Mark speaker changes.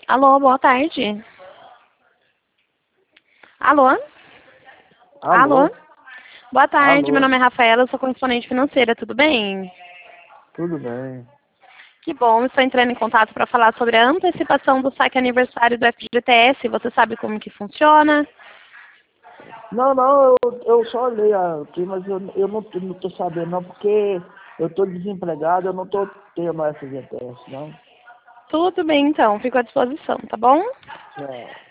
Speaker 1: Alô, boa tarde. Alô?
Speaker 2: Alô?
Speaker 1: Boa tarde, meu
Speaker 2: Alô?
Speaker 1: nome é Rafaela, eu sou correspondente financeira, tudo bem?
Speaker 2: Tudo bem?
Speaker 1: Que bom, estou entrando em contato para falar sobre a antecipação do saque aniversário do FGTS. Você sabe como que funciona?
Speaker 2: Não, eu só olhei aqui, mas eu não tô sabendo não, porque eu tô desempregado, eu não tô tendo FGTS, não.
Speaker 1: Tudo bem, então, fico à disposição, tá bom?
Speaker 2: Tchau.